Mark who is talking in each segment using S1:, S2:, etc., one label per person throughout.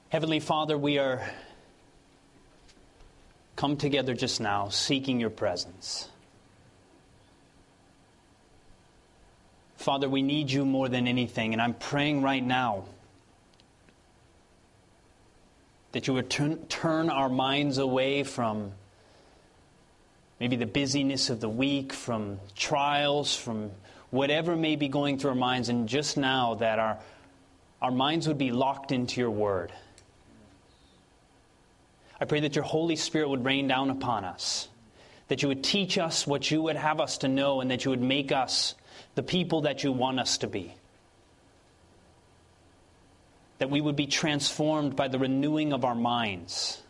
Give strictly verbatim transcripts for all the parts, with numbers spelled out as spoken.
S1: Heavenly Father, we are come together just now seeking your presence. Father, we need you more than anything, and I'm praying right now that you would turn, turn our minds away from maybe the busyness of the week, from trials, from whatever may be going through our minds, and just now that our, our minds would be locked into your word. I pray that your Holy Spirit would rain down upon us, that you would teach us what you would have us to know, and that you would make us the people that you want us to be. That we would be transformed by the renewing of our minds.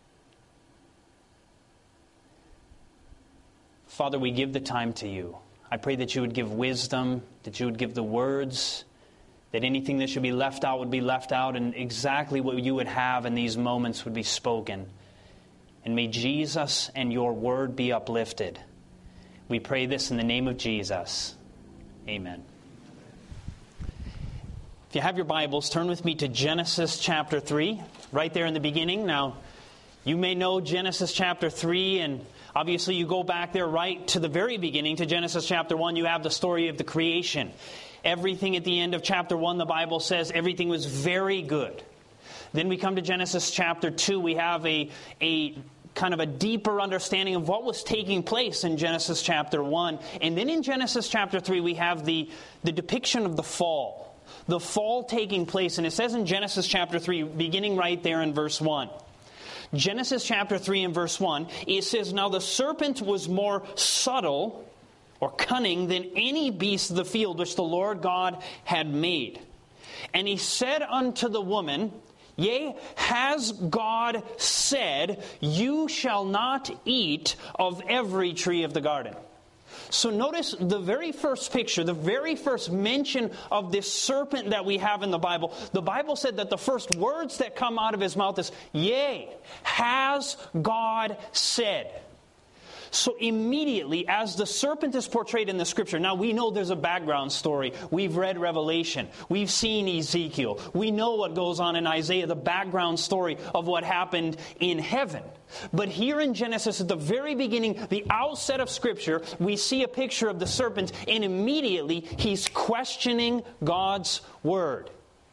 S1: Father, we give the time to you. I pray that you would give wisdom, that you would give the words, that anything that should be left out would be left out, and exactly what you would have in these moments would be spoken. And may Jesus and your word be uplifted. We pray this in the name of Jesus. Amen. If you have your Bibles, turn with me to Genesis chapter three, right there in the beginning. Now, you may know Genesis chapter three, and obviously you go back there right to the very beginning, to Genesis chapter one, you have the story of the creation. Everything at the end of chapter one, the Bible says everything was very good. Then we come to Genesis chapter two, we have a, a kind of a deeper understanding of what was taking place in Genesis chapter one. And then in Genesis chapter three, we have the, the depiction of the fall. The fall taking place. And it says in Genesis chapter three, beginning right there in verse one. Genesis chapter three and verse one, it says, "Now the serpent was more subtle or cunning than any beast of the field which the Lord God had made. And he said unto the woman, Yea, has God said, You shall not eat of every tree of the garden?" So notice the very first picture, the very first mention of this serpent that we have in the Bible. The Bible said that the first words that come out of his mouth is, Yea, has God said. So immediately, as the serpent is portrayed in the Scripture, now we know there's a background story. We've read Revelation. We've seen Ezekiel. We know what goes on in Isaiah, the background story of what happened in heaven. But here in Genesis, at the very beginning, the outset of Scripture, we see a picture of the serpent, and immediately he's questioning God's word.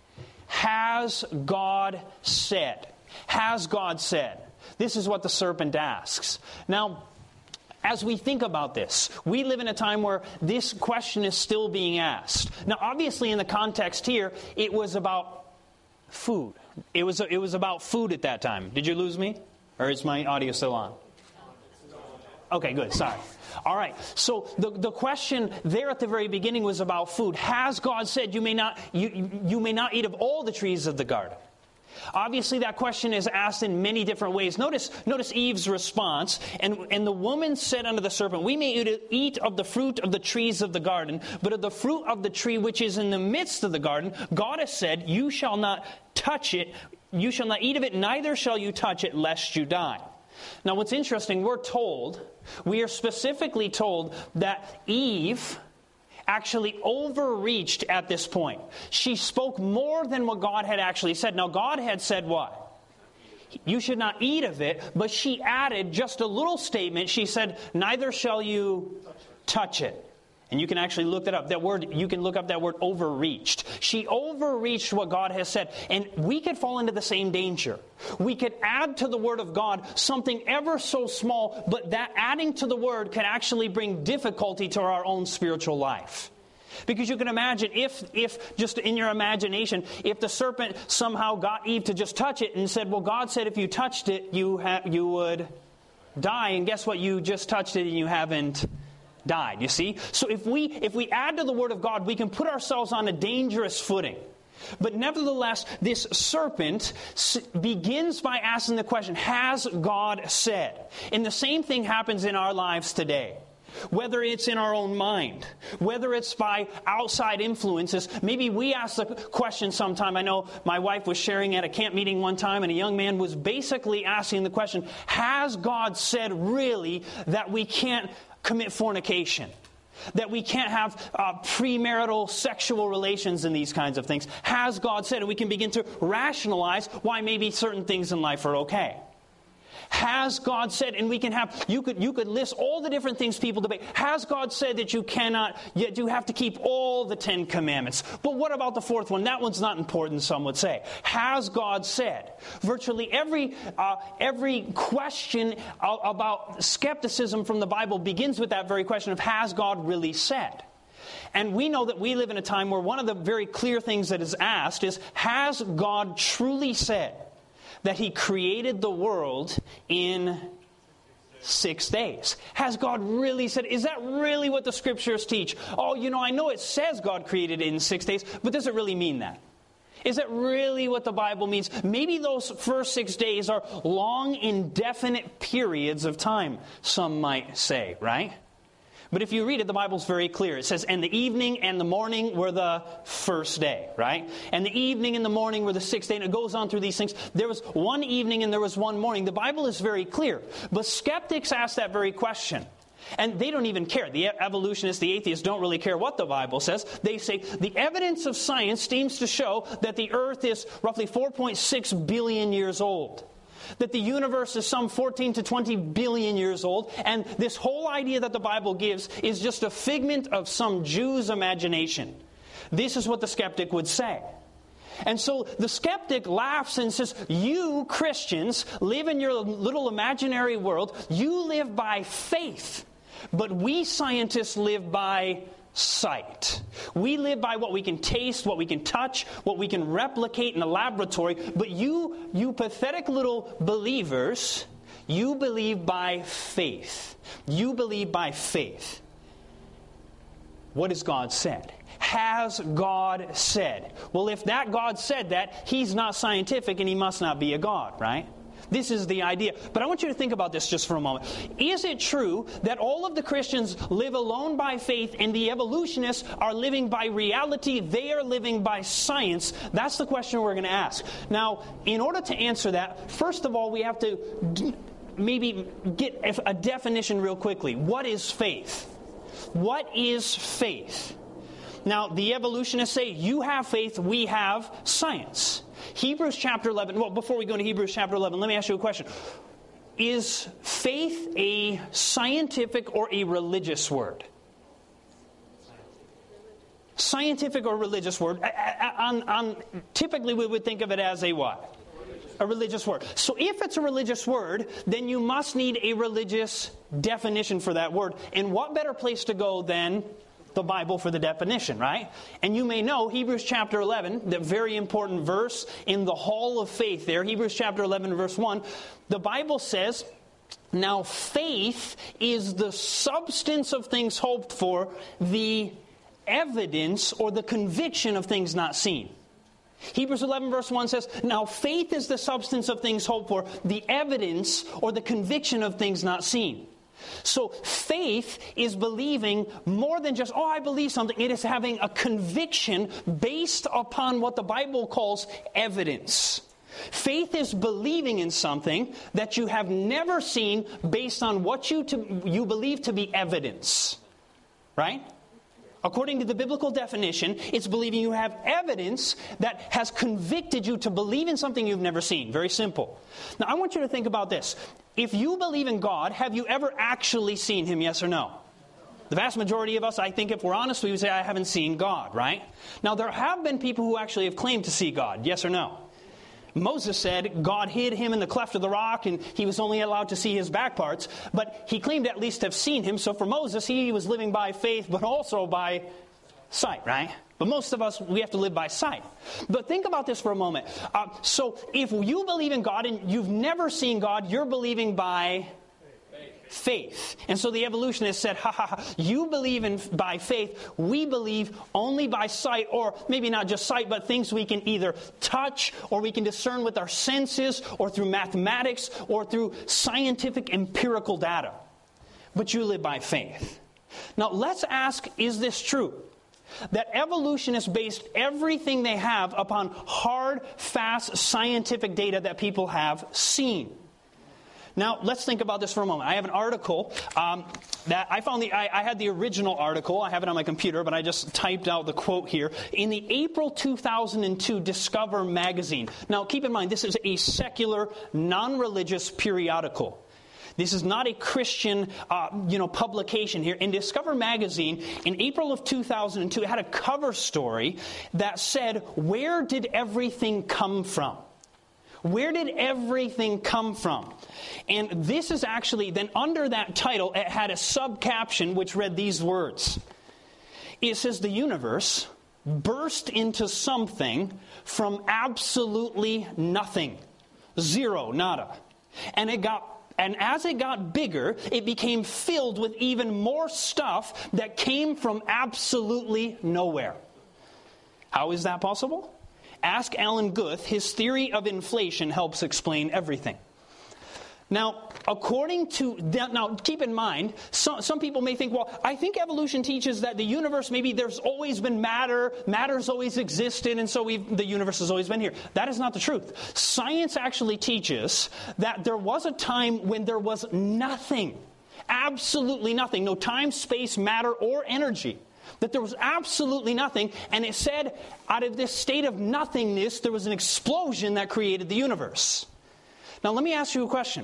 S1: Has God said? Has God said? This is what the serpent asks. Now, as we think about this, we live in a time where this question is still being asked. Now, obviously, in the context here, it was about food. It was it was about food at that time. Did you lose me? Or is my audio still on? Okay, good. Sorry. All right. So the, the question there at the very beginning was about food. Has God said you may not you, you may not eat of all the trees of the garden? Obviously, that question is asked in many different ways. Notice, notice Eve's response. And, and the woman said unto the serpent, We may eat, eat of the fruit of the trees of the garden, but of the fruit of the tree which is in the midst of the garden, God has said, You shall not touch it, you shall not eat of it, neither shall you touch it, lest you die. Now, what's interesting, we're told, we are specifically told that Eve actually overreached at this point. She spoke more than what God had actually said. Now, God had said what? You should not eat of it, but she added just a little statement. She said, neither shall you touch it. And you can actually look that up. That word, you can look up that word overreached. She overreached what God has said. And we could fall into the same danger. We could add to the Word of God something ever so small, but that adding to the Word can actually bring difficulty to our own spiritual life. Because you can imagine if, if just in your imagination, if the serpent somehow got Eve to just touch it and said, well, God said if you touched it, you ha- you would die. And guess what? You just touched it and you haven't died, you see? So if we if we add to the Word of God, we can put ourselves on a dangerous footing. But nevertheless, this serpent begins by asking the question, has God said? And the same thing happens in our lives today. Whether it's in our own mind, whether it's by outside influences, maybe we ask the question sometime. I know my wife was sharing at a camp meeting one time, and a young man was basically asking the question, has God said really that we can't commit fornication? That we can't have uh, premarital sexual relations and these kinds of things. Has God said? And we can begin to rationalize why maybe certain things in life are okay. Has God said, and we can have, you could you could list all the different things people debate. Has God said that you cannot, yet you have to keep all the Ten Commandments? But what about the fourth one? That one's not important, some would say. Has God said? Virtually every uh, every question about skepticism from the Bible begins with that very question of, has God really said? And we know that we live in a time where one of the very clear things that is asked is, has God truly said that He created the world in six days? Has God really said, is that really what the Scriptures teach? Oh, you know, I know it says God created it in six days, but does it really mean that? Is that really what the Bible means? Maybe those first six days are long, indefinite periods of time, some might say, right? But if you read it, the Bible's very clear. It says, and the evening and the morning were the first day, right? And the evening and the morning were the sixth day. And it goes on through these things. There was one evening and there was one morning. The Bible is very clear. But skeptics ask that very question. And they don't even care. The evolutionists, the atheists don't really care what the Bible says. They say the evidence of science seems to show that the earth is roughly four point six billion years old. That the universe is some fourteen to twenty billion years old, and this whole idea that the Bible gives is just a figment of some Jew's imagination. This is what the skeptic would say. And so the skeptic laughs and says, you Christians live in your little imaginary world. You live by faith, but we scientists live by sight. We live by what we can taste, what we can touch, what we can replicate in a laboratory. But you, you pathetic little believers, you believe by faith. You believe by faith. What has God said? Has God said? Well, if that God said that, He's not scientific and He must not be a God, right? This is the idea. But I want you to think about this just for a moment. Is it true that all of the Christians live alone by faith and the evolutionists are living by reality? They are living by science. That's the question we're going to ask. Now, in order to answer that, first of all, we have to d- maybe get a definition real quickly. What is faith? What is faith? Now, the evolutionists say, you have faith, we have science. Hebrews chapter eleven, well, before we go into Hebrews chapter eleven, let me ask you a question. Is faith a scientific or a religious word? Scientific or religious word. On, on, typically, we would think of it as a what? A religious word. So if it's a religious word, then you must need a religious definition for that word. And what better place to go than the Bible for the definition, right? And you may know Hebrews chapter eleven, the very important verse in the hall of faith there, Hebrews chapter eleven verse one, the Bible says, now faith is the substance of things hoped for, the evidence or the conviction of things not seen. Hebrews eleven verse one says, now faith is the substance of things hoped for, the evidence or the conviction of things not seen. So faith is believing more than just, oh, I believe something. It is having a conviction based upon what the Bible calls evidence. Faith is believing in something that you have never seen based on what you to, you believe to be evidence. Right? According to the biblical definition, it's believing you have evidence that has convicted you to believe in something you've never seen. Very simple. Now, I want you to think about this. If you believe in God, have you ever actually seen Him, yes or no? The vast majority of us, I think if we're honest, we would say, I haven't seen God, right? Now, there have been people who actually have claimed to see God, yes or no? Moses said God hid him in the cleft of the rock and he was only allowed to see his back parts. But he claimed at least to have seen him. So for Moses, he was living by faith, but also by sight, right? But most of us, we have to live by sight. But think about this for a moment. Uh, so if you believe in God and you've never seen God, you're believing by faith. And so the evolutionists said, ha ha ha, you believe in by faith, we believe only by sight, or maybe not just sight, but things we can either touch, or we can discern with our senses, or through mathematics, or through scientific empirical data. But you live by faith. Now let's ask, is this true? That evolutionists based everything they have upon hard, fast, scientific data that people have seen. Now, let's think about this for a moment. I have an article um, that I found. The I, I had the original article. I have it on my computer, but I just typed out the quote here. In the April two thousand two Discover magazine. Now, keep in mind, this is a secular, non-religious periodical. This is not a Christian, uh, you know, publication here. In Discover magazine, in April of two thousand two, it had a cover story that said, "Where did everything come from?" Where did everything come from? And this is actually, then under that title, it had a sub-caption which read these words. It says, "The universe burst into something from absolutely nothing. Zero, nada. And it got And as it got bigger, it became filled with even more stuff that came from absolutely nowhere." How is that possible? Ask Alan Guth. His theory of inflation helps explain everything. Now, according to that, now keep in mind, some, some people may think, well, I think evolution teaches that the universe, maybe there's always been matter, matter's always existed, and so we've, the universe has always been here. That is not the truth. Science actually teaches that there was a time when there was nothing, absolutely nothing, no time, space, matter, or energy. That there was absolutely nothing, and it said out of this state of nothingness, there was an explosion that created the universe. Now let me ask you a question.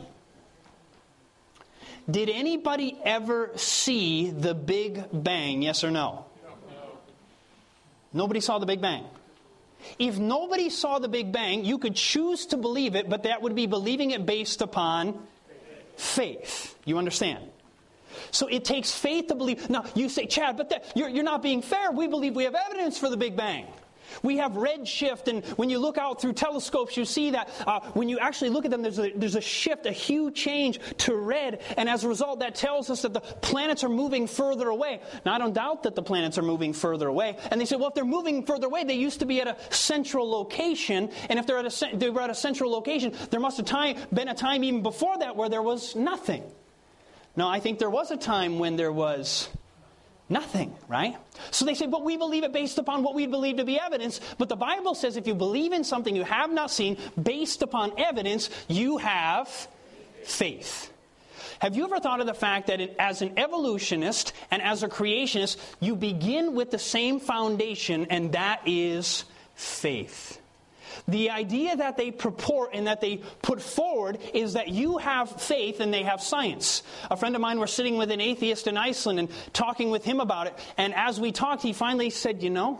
S1: Did anybody ever see the Big Bang, yes or no? No. Nobody saw the Big Bang. If nobody saw the Big Bang, you could choose to believe it, but that would be believing it based upon faith. You understand? So it takes faith to believe. Now, you say, Chad, but that, you're, you're not being fair. We believe we have evidence for the Big Bang. We have redshift, and when you look out through telescopes, you see that uh, when you actually look at them, there's a, there's a shift, a huge change to red, and as a result, that tells us that the planets are moving further away. Now, I don't doubt that the planets are moving further away, and they say, well, if they're moving further away, they used to be at a central location, and if they're at a, they were at a central location, there must have time, been a time even before that where there was nothing. No, I think there was a time when there was nothing, right? So they say, but we believe it based upon what we believe to be evidence. But the Bible says if you believe in something you have not seen, based upon evidence, you have faith. Have you ever thought of the fact that it, as an evolutionist and as a creationist, you begin with the same foundation, and that is faith? The idea that they purport and that they put forward is that you have faith and they have science. A friend of mine was sitting with an atheist in Iceland and talking with him about it. And as we talked, he finally said, you know,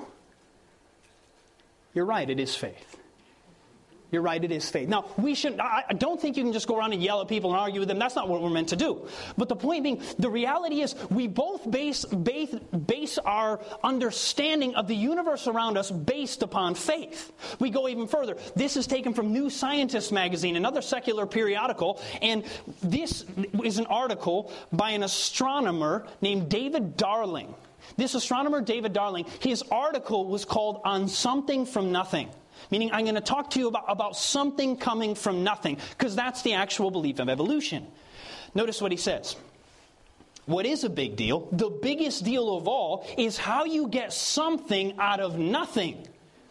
S1: you're right, it is faith. You're right, it is faith. Now, we shouldn't, I don't think you can just go around and yell at people and argue with them. That's not what we're meant to do. But the point being, the reality is we both base, base, base our understanding of the universe around us based upon faith. We go even further. This is taken from New Scientist magazine, another secular periodical. And this is an article by an astronomer named David Darling. This astronomer, David Darling, his article was called On Something from Nothing. Meaning, I'm going to talk to you about, about something coming from nothing, because that's the actual belief of evolution. Notice what he says. What is a big deal? The biggest deal of all is how you get something out of nothing.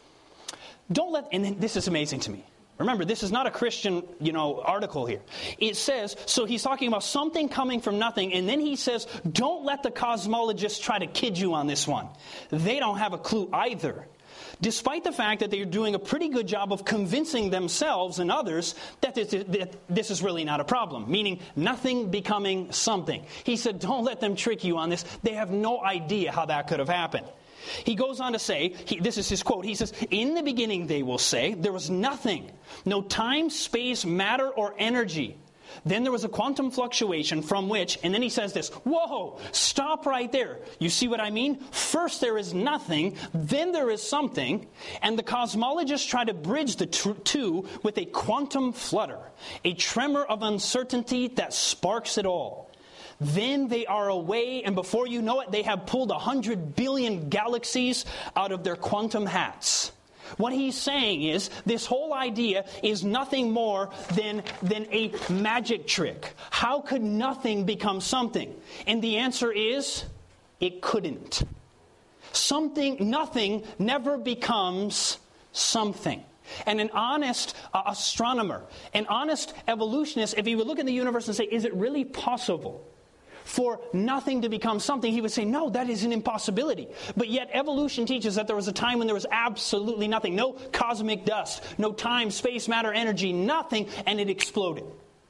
S1: Don't let, and this is amazing to me. Remember, this is not a Christian, you know, article here. It says, so he's talking about something coming from nothing, and then he says, don't let the cosmologists try to kid you on this one. They don't have a clue either. Despite the fact that they're doing a pretty good job of convincing themselves and others that this, that this is really not a problem, meaning nothing becoming something. He said, don't let them trick you on this. They have no idea how that could have happened. He goes on to say, he, this is his quote, he says, in the beginning, they will say, there was nothing, no time, space, matter, or energy. Then there was a quantum fluctuation from which, and then he says this, whoa, stop right there. You see what I mean? First there is nothing, then there is something, and the cosmologists try to bridge the two with a quantum flutter, a tremor of uncertainty that sparks it all. Then they are away, and before you know it, they have pulled a hundred billion galaxies out of their quantum hats. What he's saying is, this whole idea is nothing more than, than a magic trick. How could nothing become something? And the answer is, it couldn't. Something, nothing never becomes something. And an honest uh, astronomer, an honest evolutionist, if he would look at the universe and say, is it really possible for nothing to become something, he would say, no, that is an impossibility. But yet evolution teaches that there was a time when there was absolutely nothing. No cosmic dust, no time, space, matter, energy, nothing, and it exploded.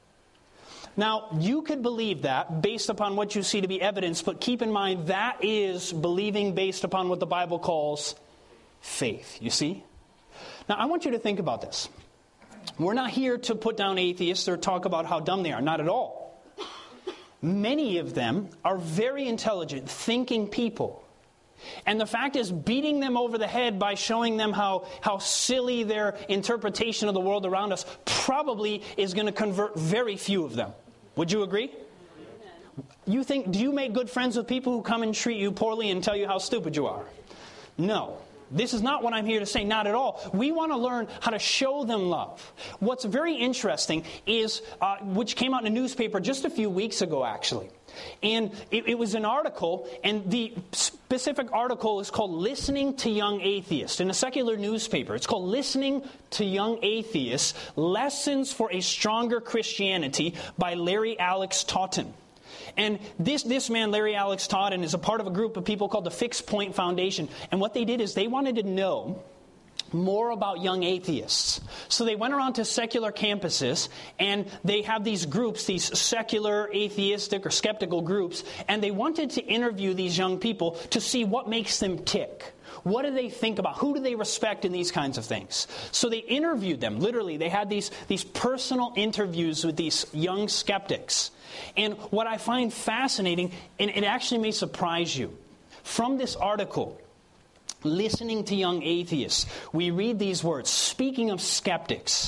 S1: Now, you could believe that based upon what you see to be evidence, but keep in mind that is believing based upon what the Bible calls faith, you see? Now, I want you to think about this. We're not here to put down atheists or talk about how dumb they are, not at all. Many of them are very intelligent, thinking people. And the fact is, beating them over the head by showing them how, how silly their interpretation of the world around us probably is going to convert very few of them. Would you agree? You think, do you make good friends with people who come and treat you poorly and tell you how stupid you are? No. This is not what I'm here to say, not at all. We want to learn how to show them love. What's very interesting is, uh, which came out in a newspaper just a few weeks ago, actually. And it, it was an article, and the specific article is called Listening to Young Atheists, in a secular newspaper. It's called Listening to Young Atheists, Lessons for a Stronger Christianity by Larry Alex Totten. And this, this man, Larry Alex Totten, is a part of a group of people called the Fixed Point Foundation. And what they did is they wanted to know more about young atheists. So they went around to secular campuses, and they have these groups, these secular, atheistic, or skeptical groups, and they wanted to interview these young people to see what makes them tick. What do they think about? Who do they respect in these kinds of things? So they interviewed them. Literally, they had these, these personal interviews with these young skeptics. And what I find fascinating, and it actually may surprise you, from this article, Listening to Young Atheists, we read these words. Speaking of skeptics,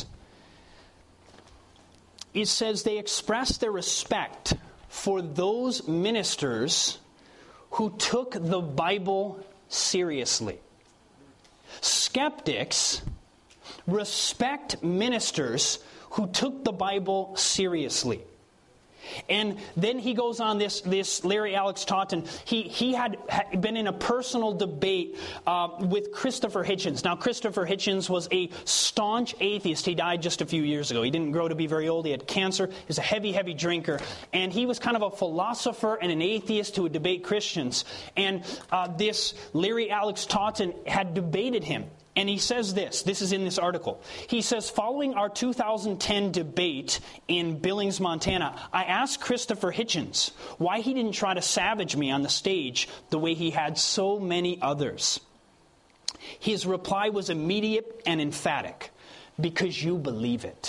S1: it says they express their respect for those ministers who took the Bible seriously. Skeptics respect ministers who took the Bible seriously. And then he goes on, this, this Larry Alex Totten, he, he had, had been in a personal debate uh, with Christopher Hitchens. Now, Christopher Hitchens was a staunch atheist. He died just a few years ago. He didn't grow to be very old. He had cancer. He was a heavy, heavy drinker. And he was kind of a philosopher and an atheist who would debate Christians. And uh, this Larry Alex Totten had debated him. And he says this, this is in this article. He says, following our two thousand ten debate in Billings, Montana, I asked Christopher Hitchens why he didn't try to savage me on the stage the way he had so many others. His reply was immediate and emphatic, because you believe it.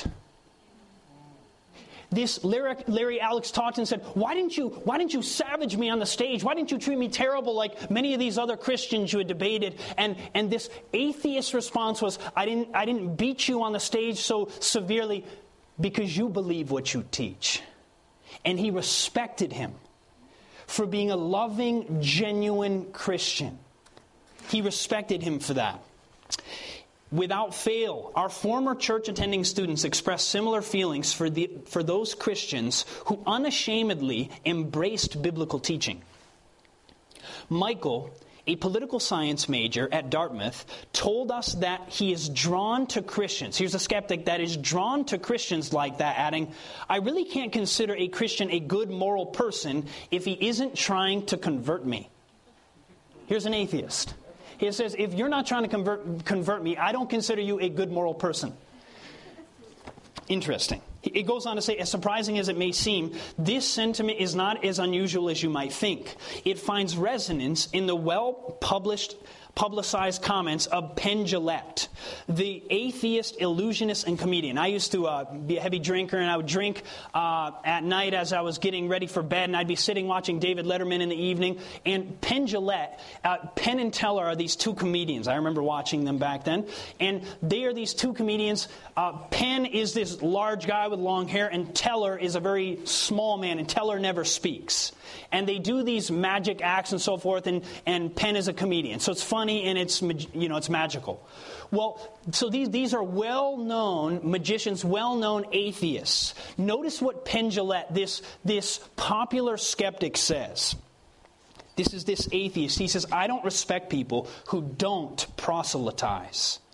S1: This Larry, Larry Alex Totten said, why didn't you why didn't you savage me on the stage? Why didn't you treat me terrible like many of these other Christians you had debated? And and this atheist response was, I didn't I didn't beat you on the stage so severely because you believe what you teach. And he respected him for being a loving, genuine Christian. He respected him for that. Without fail, our former church-attending students express similar feelings for the for those Christians who unashamedly embraced biblical teaching. Michael, a political science major at Dartmouth, told us that he is drawn to Christians. Here's a skeptic that is drawn to Christians like that, adding, I really can't consider a Christian a good moral person if he isn't trying to convert me. Here's an atheist. He says, if you're not trying to convert, convert me, I don't consider you a good moral person. Interesting. It goes on to say, as surprising as it may seem, this sentiment is not as unusual as you might think. It finds resonance in the well-published, publicized comments of Penn Jillette, the atheist, illusionist, and comedian. I used to uh, be a heavy drinker, and I would drink uh, at night as I was getting ready for bed, and I'd be sitting watching David Letterman in the evening. And Penn Jillette, uh, Penn and Teller are these two comedians. I remember watching them back then. And they are these two comedians. Uh, Penn is this large guy with long hair, and Teller is a very small man, and Teller never speaks. And they do these magic acts and so forth, and, and Penn is a comedian. So it's funny and it's, you know, it's magical. Well, so these, these are well-known magicians, well-known atheists. Notice what Penn Jillette, this, this popular skeptic, says. This is this atheist. He says, I don't respect people who don't proselytize.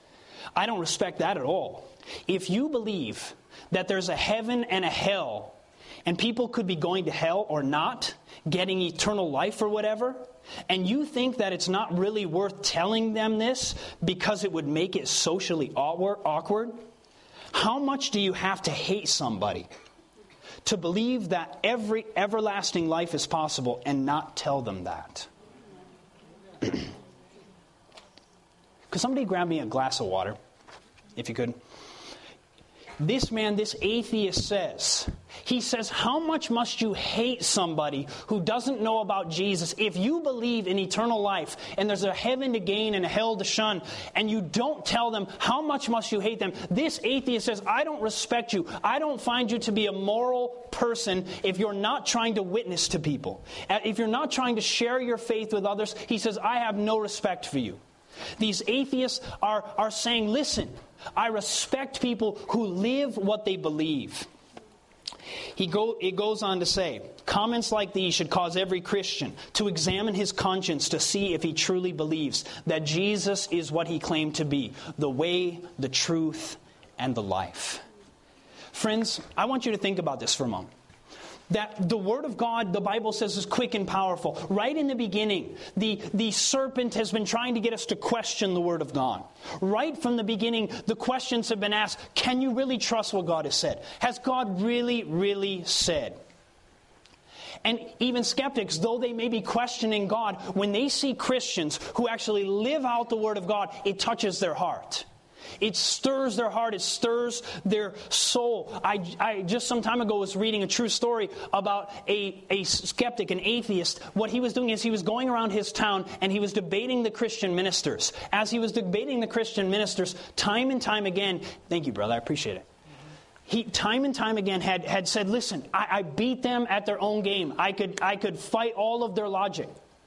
S1: I don't respect that at all. If you believe that there's a heaven and a hell, and people could be going to hell or not, getting eternal life or whatever, and you think that it's not really worth telling them this because it would make it socially awkward, how much do you have to hate somebody to believe that every everlasting life is possible and not tell them that? Could somebody grab me a glass of water, if you could? This man, this atheist says, he says, how much must you hate somebody who doesn't know about Jesus if you believe in eternal life and there's a heaven to gain and a hell to shun, and you don't tell them, how much must you hate them? This atheist says, I don't respect you. I don't find you to be a moral person if you're not trying to witness to people. If you're not trying to share your faith with others, he says, I have no respect for you. These atheists are, are saying, listen, I respect people who live what they believe. He go, it goes on to say, comments like these should cause every Christian to examine his conscience to see if he truly believes that Jesus is what he claimed to be, the way, the truth, and the life. Friends, I want you to think about this for a moment. That the Word of God, the Bible says, is quick and powerful. Right in the beginning, the, the serpent has been trying to get us to question the Word of God. Right from the beginning, the questions have been asked, can you really trust what God has said? Has God really, really said? And even skeptics, though they may be questioning God, when they see Christians who actually live out the Word of God, it touches their heart. It stirs their heart. It stirs their soul. I, I just some time ago was reading a true story about a, a skeptic, an atheist. What he was doing is he was going around his town and he was debating the Christian ministers. As he was debating the Christian ministers, time and time again, thank you, brother, I appreciate it. He time and time again had, had said, listen, I, I beat them at their own game. I could, I could fight all of their logic.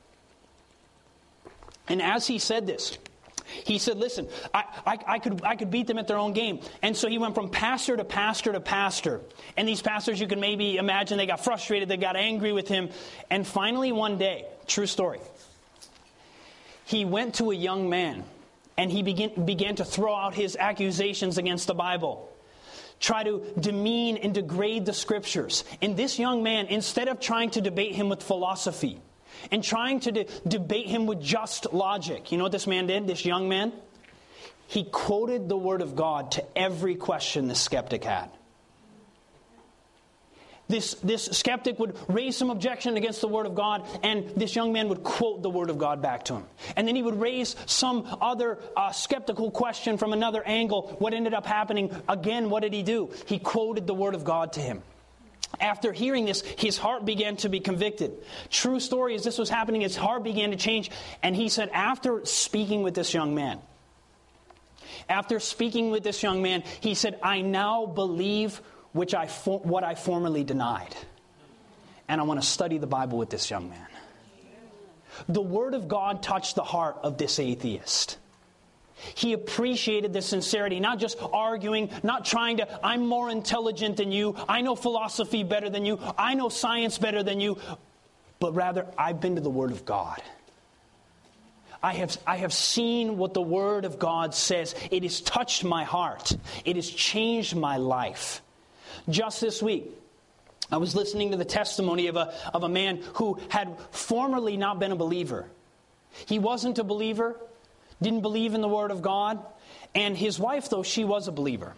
S1: And as he said this, he said, listen, I, I, I could I could beat them at their own game. And so he went from pastor to pastor to pastor. And these pastors, you can maybe imagine, they got frustrated, they got angry with him. And finally one day, true story, he went to a young man and he began, began to throw out his accusations against the Bible. Try to demean and degrade the Scriptures. And this young man, instead of trying to debate him with philosophy, and trying to de- debate him with just logic. You know what this man did, this young man? He quoted the Word of God to every question this skeptic had. This, this skeptic would raise some objection against the Word of God, and this young man would quote the Word of God back to him. And then he would raise some other uh, skeptical question from another angle. What ended up happening? Again, what did he do? He quoted the Word of God to him. After hearing this, his heart began to be convicted. True story, as this was happening, his heart began to change. And he said, after speaking with this young man, after speaking with this young man, he said, I now believe which I for- what I formerly denied. And I want to study the Bible with this young man. The Word of God touched the heart of this atheist. He appreciated the sincerity, not just arguing, not trying to, I'm more intelligent than you, I know philosophy better than you, I know science better than you, but rather, I've been to the Word of God. I have, I have seen what the Word of God says. It has touched my heart. It has changed my life. Just this week, I was listening to the testimony of a, of a man who had formerly not been a believer. He wasn't a believer. Didn't believe in the Word of God. And his wife, though, she was a believer.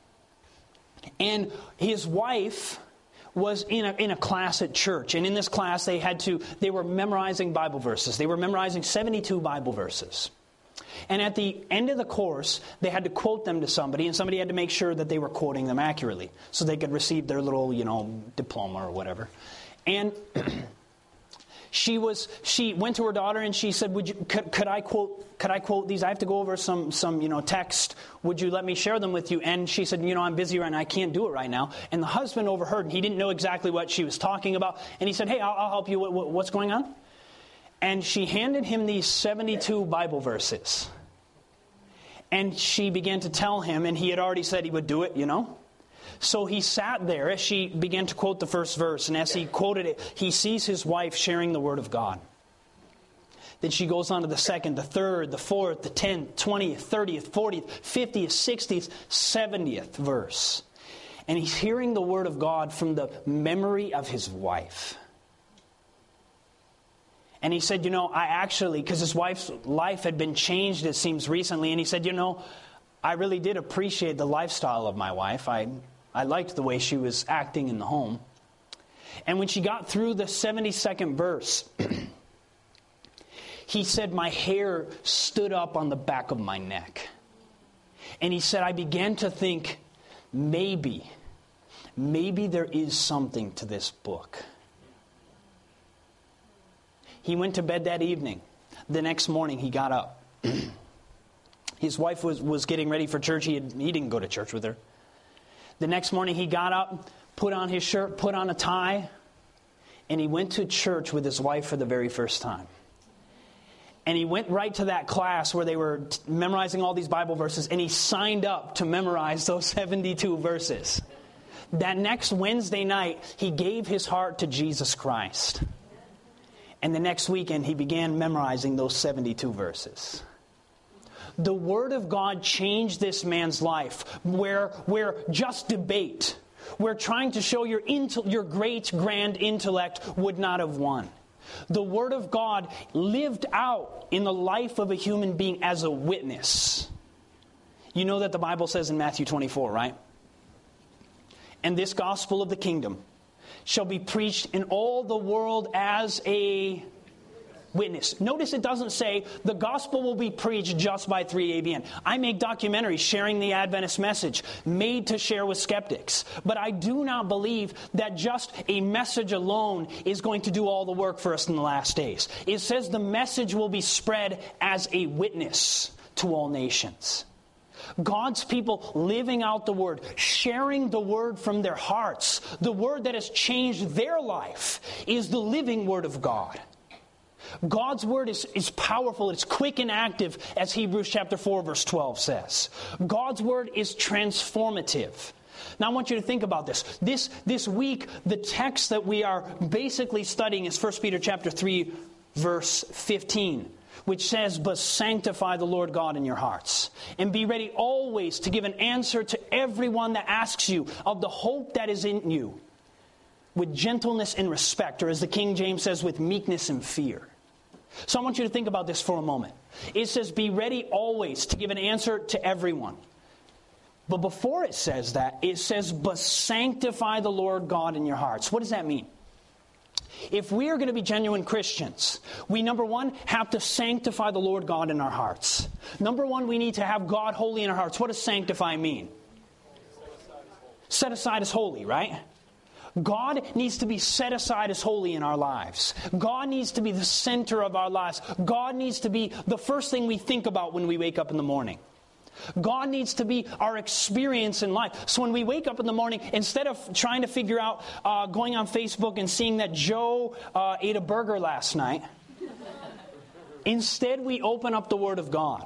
S1: And his wife was in a, in a class at church. And in this class, they had to, they were memorizing Bible verses. They were memorizing seventy-two Bible verses. And at the end of the course, they had to quote them to somebody, and somebody had to make sure that they were quoting them accurately so they could receive their little, you know, diploma or whatever. And She was. She went to her daughter and she said, "Would you? Could, could I quote? Could I quote these? I have to go over some, some, you know, text. Would you let me share them with you?" And she said, "You know, I'm busy right now. I can't do it right now." And the husband overheard. And he didn't know exactly what she was talking about. And he said, "Hey, I'll, I'll help you. What, what, what's going on?" And she handed him these seventy-two Bible verses. And she began to tell him, and he had already said he would do it, you know. So he sat there as she began to quote the first verse. And as he quoted it, he sees his wife sharing the Word of God. Then she goes on to the second, the third, the fourth, the tenth, twentieth, thirtieth, fortieth, fiftieth, sixtieth, seventieth verse. And he's hearing the word of God from the memory of his wife. And he said, you know, I actually, because his wife's life had been changed, it seems, recently. And he said, you know, I really did appreciate the lifestyle of my wife. I, I liked the way she was acting in the home. And when she got through the seventy-second verse, he said, my hair stood up on the back of my neck. And he said, I began to think, maybe, maybe there is something to this book. He went to bed that evening. The next morning, he got up. His wife was, was getting ready for church. He, had, he didn't go to church with her. The next morning, he got up, put on his shirt, put on a tie, and he went to church with his wife for the very first time. And he went right to that class where they were t- memorizing all these Bible verses, and he signed up to memorize those seventy-two verses. That next Wednesday night, he gave his heart to Jesus Christ. And the next weekend, he began memorizing those seventy-two verses. The Word of God changed this man's life, where, where just debate, where trying to show your, intel, your great, grand intellect would not have won. The Word of God lived out in the life of a human being as a witness. You know that the Bible says in Matthew twenty-four, right? And this gospel of the kingdom shall be preached in all the world as a witness. Notice it doesn't say the gospel will be preached just by three A B N. I make documentaries sharing the Adventist message, made to share with skeptics. But I do not believe that just a message alone is going to do all the work for us in the last days. It says the message will be spread as a witness to all nations. God's people living out the Word, sharing the Word from their hearts, the Word that has changed their life, is the living Word of God. God's Word is, is powerful, it's quick and active, as Hebrews chapter four verse twelve says. God's Word is transformative. Now I want you to think about this. This, this week, the text that we are basically studying is First Peter chapter three verse fifteen. Which says, but sanctify the Lord God in your hearts, and be ready always to give an answer to everyone that asks you of the hope that is in you, with gentleness and respect, or as the King James says, with meekness and fear. So I want you to think about this for a moment. It says, be ready always to give an answer to everyone. But before it says that, it says, but sanctify the Lord God in your hearts. What does that mean? If we are going to be genuine Christians, we, number one, have to sanctify the Lord God in our hearts. Number one, we need to have God holy in our hearts. What does sanctify mean? Set aside as holy, right? God needs to be set aside as holy in our lives. God needs to be the center of our lives. God needs to be the first thing we think about when we wake up in the morning. God needs to be our experience in life. So when we wake up in the morning, instead of trying to figure out, uh, going on Facebook and seeing that Joe uh, ate a burger last night, instead we open up the Word of God.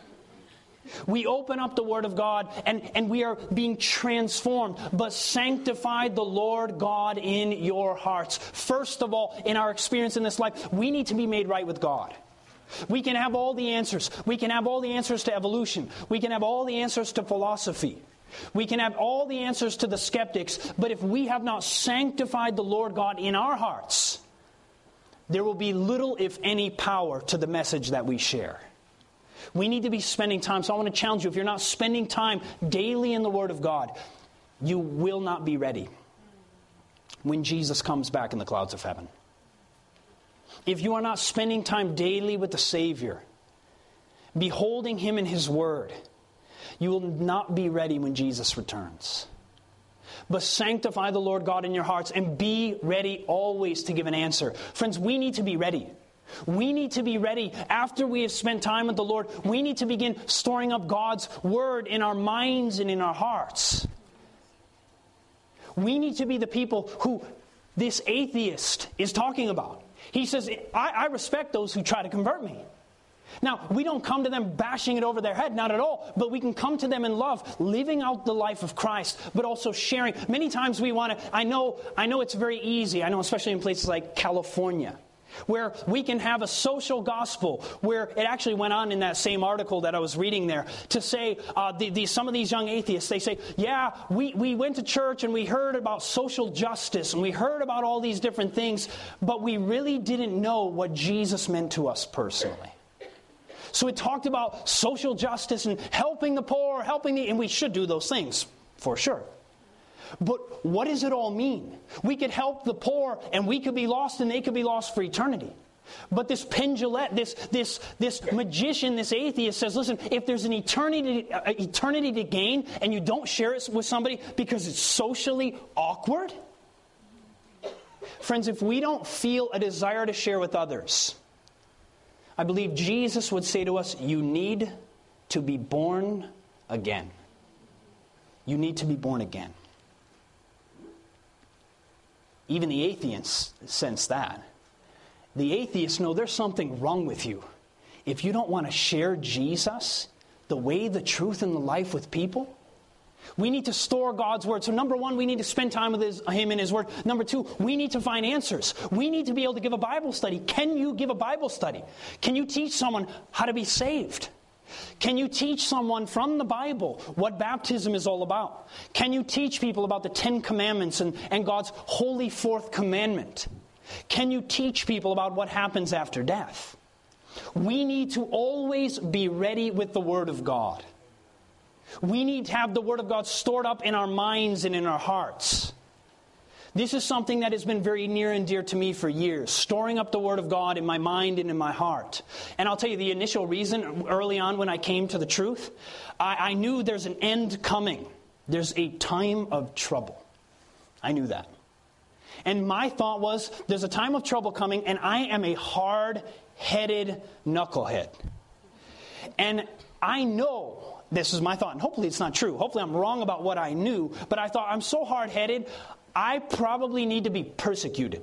S1: We open up the Word of God and, and we are being transformed. But sanctify the Lord God in your hearts. First of all, in our experience in this life, we need to be made right with God. We can have all the answers. We can have all the answers to evolution. We can have all the answers to philosophy. We can have all the answers to the skeptics. But if we have not sanctified the Lord God in our hearts, there will be little, if any, power to the message that we share. We need to be spending time. So I want to challenge you. If you're not spending time daily in the Word of God, you will not be ready when Jesus comes back in the clouds of heaven. If you are not spending time daily with the Savior, beholding Him in His Word, you will not be ready when Jesus returns. But sanctify the Lord God in your hearts and be ready always to give an answer. Friends, we need to be ready. We need to be ready after we have spent time with the Lord. We need to begin storing up God's Word in our minds and in our hearts. We need to be the people who this atheist is talking about. He says, I, I respect those who try to convert me. Now, we don't come to them bashing it over their head, not at all. But we can come to them in love, living out the life of Christ, but also sharing. Many times we want to, I know, I know it's very easy. I know especially in places like California. where we can have a social gospel, where it actually went on in that same article that I was reading there to say, uh, the, the, some of these young atheists, they say, yeah, we, we went to church and we heard about social justice and we heard about all these different things, but we really didn't know what Jesus meant to us personally. So it talked about social justice and helping the poor, helping the, and we should do those things, for sure. But what does it all mean? We could help the poor and we could be lost and they could be lost for eternity. But this pendulette, this this this magician, this atheist says, listen, if there's an eternity, uh, eternity to gain and you don't share it with somebody because it's socially awkward? Friends, if we don't feel a desire to share with others, I believe Jesus would say to us, you need to be born again. You need to be born again. Even the atheists sense that. The atheists know there's something wrong with you. If you don't want to share Jesus, the way, the truth, and the life with people, we need to store God's Word. So number one, we need to spend time with his, Him and His Word. Number two, we need to find answers. We need to be able to give a Bible study. Can you give a Bible study? Can you teach someone how to be saved? Can you teach someone from the Bible what baptism is all about? Can you teach people about the Ten Commandments and, and God's holy fourth commandment? Can you teach people about what happens after death? We need to always be ready with the Word of God. We need to have the Word of God stored up in our minds and in our hearts. This is something that has been very near and dear to me for years, storing up the Word of God in my mind and in my heart. And I'll tell you the initial reason early on when I came to the truth, I, I knew there's an end coming. There's a time of trouble. I knew that. And my thought was, there's a time of trouble coming, and I am a hard-headed knucklehead. And I know, this is my thought, and hopefully it's not true. Hopefully I'm wrong about what I knew, but I thought, I'm so hard-headed, I probably need to be persecuted.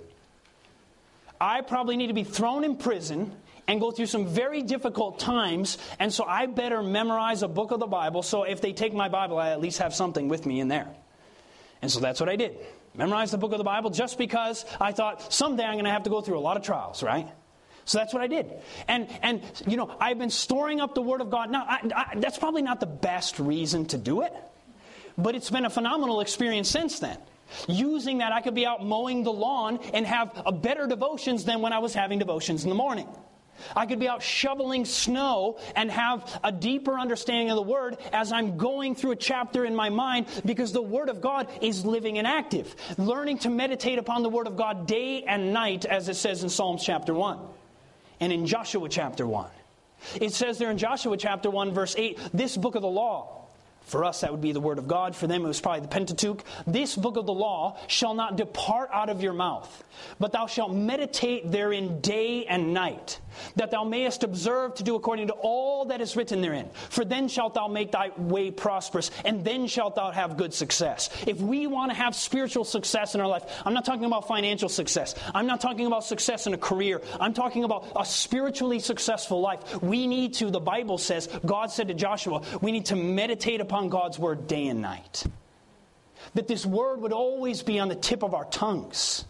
S1: I probably need to be thrown in prison and go through some very difficult times, and so I better memorize a book of the Bible, so if they take my Bible, I at least have something with me in there. And so that's what I did. Memorized the book of the Bible just because I thought someday I'm going to have to go through a lot of trials, right? So that's what I did. And, and you know, I've been storing up the Word of God. Now, I, I, that's probably not the best reason to do it, but it's been a phenomenal experience since then. Using that, I could be out mowing the lawn and have a better devotions than when I was having devotions in the morning. I could be out shoveling snow and have a deeper understanding of the Word as I'm going through a chapter in my mind, because the Word of God is living and active. Learning to meditate upon the Word of God day and night, as it says in Psalms chapter one and in Joshua chapter one. It says there in Joshua chapter one verse eight, this book of the law, for us, that would be the Word of God. For them, it was probably the Pentateuch. This book of the law shall not depart out of your mouth, but thou shalt meditate therein day and night, that thou mayest observe to do according to all that is written therein. For then shalt thou make thy way prosperous, and then shalt thou have good success. If we want to have spiritual success in our life, I'm not talking about financial success. I'm not talking about success in a career. I'm talking about a spiritually successful life. We need to, the Bible says, God said to Joshua, we need to meditate upon upon God's Word day and night. That this Word would always be on the tip of our tongues.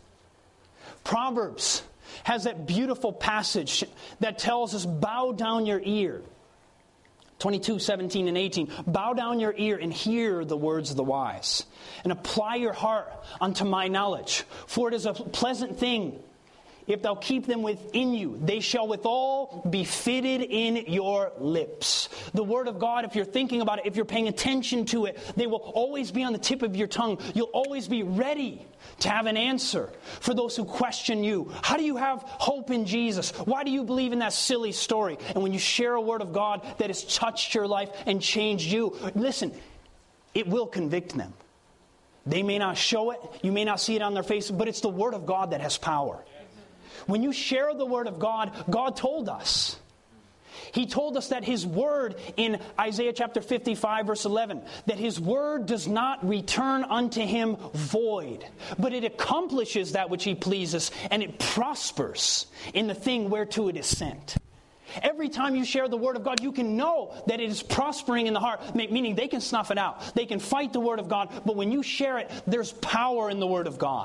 S1: Proverbs has that beautiful passage that tells us, bow down your ear. twenty-two, seventeen, and eighteen. Bow down your ear and hear the words of the wise, and apply your heart unto my knowledge. For it is a pleasant thing if thou keep them within you. They shall withal be fitted in your lips. The Word of God, if you're thinking about it, if you're paying attention to it, they will always be on the tip of your tongue. You'll always be ready to have an answer for those who question you. How do you have hope in Jesus? Why do you believe in that silly story? And when you share a Word of God that has touched your life and changed you, listen, it will convict them. They may not show it. You may not see it on their face, but it's the Word of God that has power. When you share the Word of God, God told us. He told us that His Word in Isaiah chapter fifty-five verse eleven, that His Word does not return unto Him void, but it accomplishes that which He pleases, and it prospers in the thing whereto it is sent. Every time you share the Word of God, you can know that it is prospering in the heart, meaning they can snuff it out. They can fight the Word of God, but when you share it, there's power in the Word of God.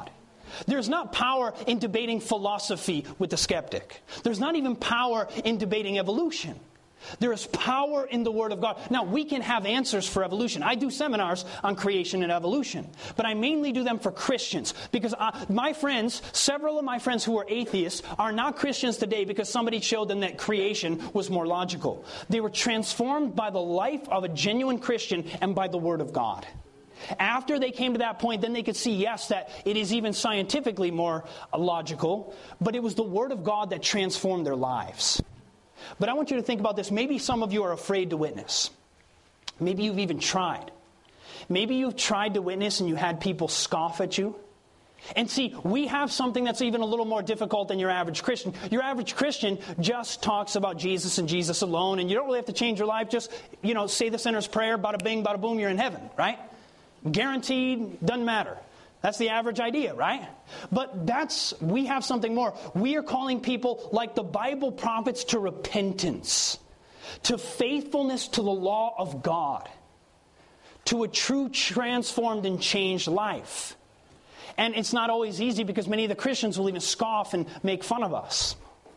S1: There's not power in debating philosophy with the skeptic. There's not even power in debating evolution. There is power in the Word of God. Now, we can have answers for evolution. I do seminars on creation and evolution, but I mainly do them for Christians because I, my friends, several of my friends who are atheists, are not Christians today because somebody showed them that creation was more logical. They were transformed by the life of a genuine Christian and by the Word of God. After they came to that point, then they could see, yes, that it is even scientifically more logical, but it was the Word of God that transformed their lives. But I want you to think about this. Maybe some of you are afraid to witness. Maybe you've even tried. Maybe you've tried to witness and you had people scoff at you. And see, we have something that's even a little more difficult than your average Christian. Your average Christian just talks about Jesus and Jesus alone, and you don't really have to change your life. Just, you know, say the sinner's prayer, bada bing, bada boom, you're in heaven, right? Guaranteed, doesn't matter. That's the average idea, right? But that's, we have something more. We are calling people like the Bible prophets to repentance, to faithfulness to the law of God, to a true transformed and changed life. And it's not always easy because many of the Christians will even scoff and make fun of us.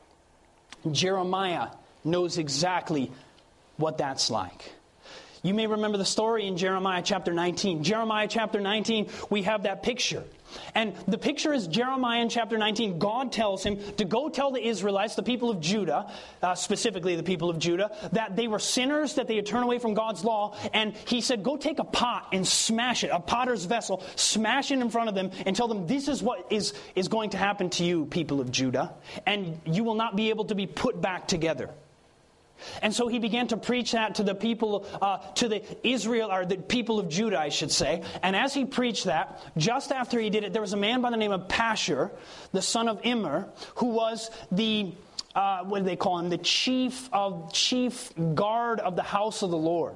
S1: Jeremiah knows exactly what that's like. You may remember the story in Jeremiah chapter nineteen. Jeremiah chapter nineteen, we have that picture. And the picture is Jeremiah in chapter nineteen. God tells him to go tell the Israelites, the people of Judah, uh, specifically the people of Judah, that they were sinners, that they had turned away from God's law. And he said, go take a pot and smash it, a potter's vessel, smash it in front of them and tell them this is what is, is going to happen to you, people of Judah. And you will not be able to be put back together. And so he began to preach that to the people, uh, to the Israel, or the people of Judah, I should say. And as he preached that, just after he did it, there was a man by the name of Pashur, the son of Immer, who was the, uh, what do they call him? The chief of chief guard of the house of the Lord.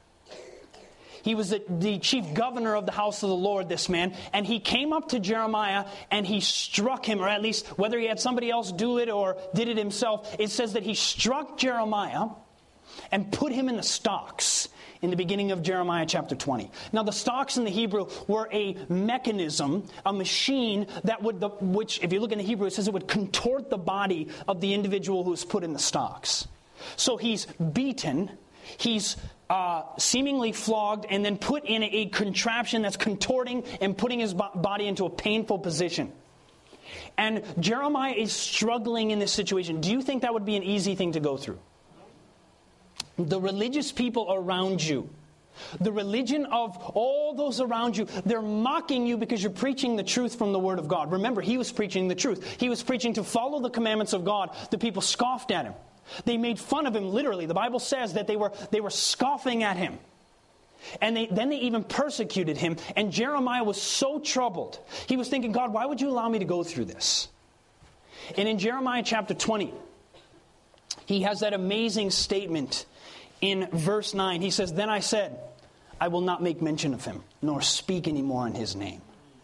S1: He was the, the chief governor of the house of the Lord, this man. And he came up to Jeremiah and he struck him, or at least whether he had somebody else do it or did it himself. It says that he struck Jeremiah and put him in the stocks in the beginning of Jeremiah chapter twenty. Now the stocks in the Hebrew were a mechanism, a machine that would, the, which if you look in the Hebrew, it says it would contort the body of the individual who was put in the stocks. So he's beaten, he's Uh, seemingly flogged, and then put in a, a contraption that's contorting and putting his bo- body into a painful position. And Jeremiah is struggling in this situation. Do you think that would be an easy thing to go through? The religious people around you, the religion of all those around you, they're mocking you because you're preaching the truth from the Word of God. Remember, he was preaching the truth. He was preaching to follow the commandments of God. The people scoffed at him. They made fun of him, literally. The Bible says that they were they were scoffing at him. And they, then they even persecuted him. And Jeremiah was so troubled. He was thinking, God, why would you allow me to go through this? And in Jeremiah chapter twenty, he has that amazing statement in verse nine. He says, then I said, I will not make mention of him, nor speak anymore in his name.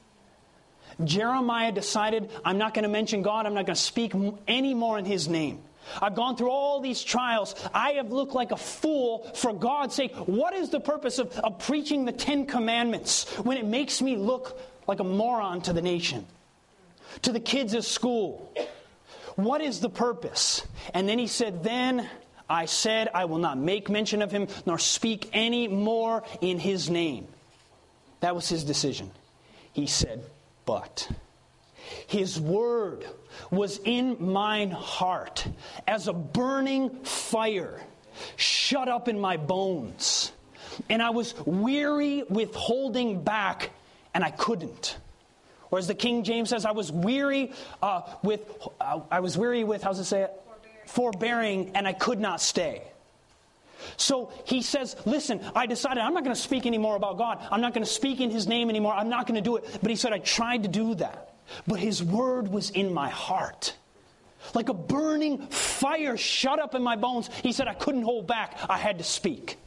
S1: Jeremiah decided, I'm not going to mention God. I'm not going to speak any more in his name. I've gone through all these trials. I have looked like a fool for God's sake. What is the purpose of, of preaching the Ten Commandments when it makes me look like a moron to the nation, to the kids at school? What is the purpose? And then he said, then I said, I will not make mention of him, nor speak any more in his name. That was his decision. He said, but his word was in mine heart as a burning fire shut up in my bones. And I was weary with holding back, and I couldn't. Or as the King James says, I was weary uh, with, uh, I was weary with, how's it say it? Forbearing. Forbearing, and I could not stay. So he says, listen, I decided I'm not going to speak anymore about God. I'm not going to speak in his name anymore. I'm not going to do it. But he said, I tried to do that. But his word was in my heart. Like a burning fire shut up in my bones. He said, I couldn't hold back. I had to speak.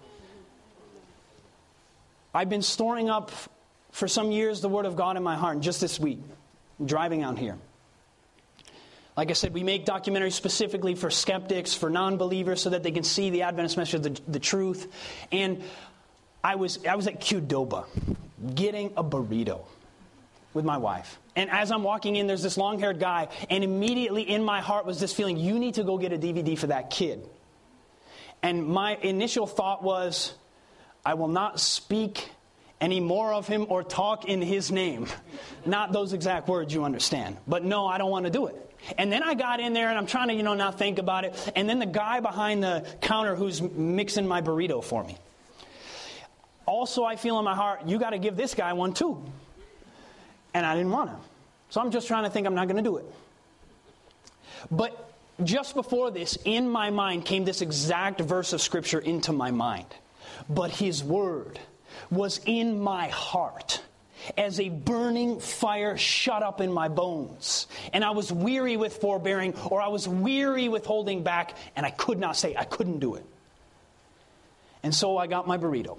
S1: I've been storing up for some years the word of God in my heart. And just this week, driving out here. Like I said, we make documentaries specifically for skeptics, for non-believers, so that they can see the Adventist message of the, the truth. And I was I was at Qdoba getting a burrito. with my wife. And as I'm walking in, there's this long-haired guy, and immediately in my heart was this feeling, you need to go get a D V D for that kid. And my initial thought was, I will not speak any more of him or talk in his name. Not those exact words, you understand. But no, I don't want to do it. And then I got in there and I'm trying to, you know, not think about it. And then the guy behind the counter who's mixing my burrito for me. Also, I feel in my heart, you got to give this guy one too. And I didn't want to. So I'm just trying to think I'm not going to do it. But just before this, in my mind came this exact verse of Scripture into my mind. But His Word was in my heart as a burning fire shut up in my bones. And I was weary with forbearing, or I was weary with holding back, and I could not say, I couldn't do it. And so I got my burrito.